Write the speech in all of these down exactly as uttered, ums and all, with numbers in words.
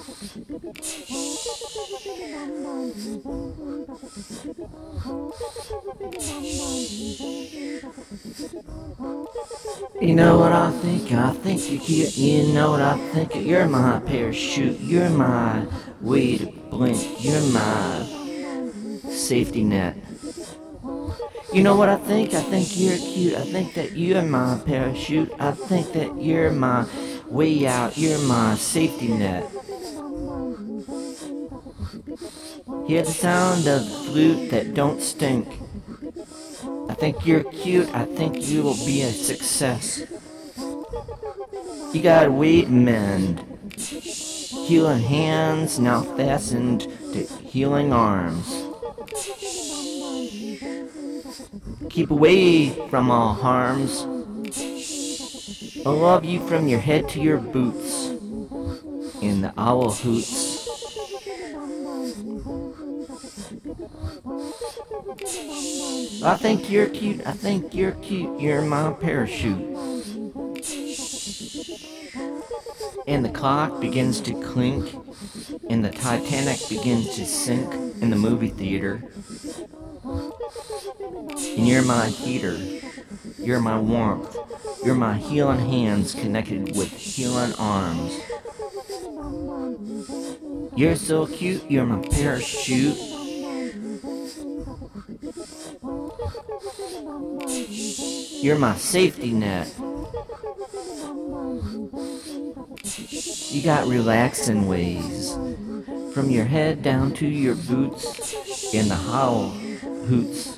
You know what I think? I think you're cute. You know what I think? You're my parachute. You're my way to blink. You're my safety net. You know what I think? I think you're cute. I think that you're my parachute. I think that you're my way out. You're my safety net. Hear the sound of the flute that don't stink. I think you're cute. I think you will be a success. You got a way to mend. Healing hands now fastened to healing arms. Keep away from all harms. I love you from your head to your boots. In the owl hoots. I think you're cute. I think you're cute. You're my parachute. And the clock begins to clink. And the Titanic begins to sink in the movie theater. And you're my heater. You're my warmth. You're my healing hands connected with healing arms. You're so cute. You're my parachute. You're my safety net. You got relaxing ways. From your head down to your boots in the hollow hoots.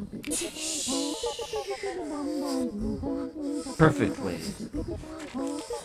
Perfectly.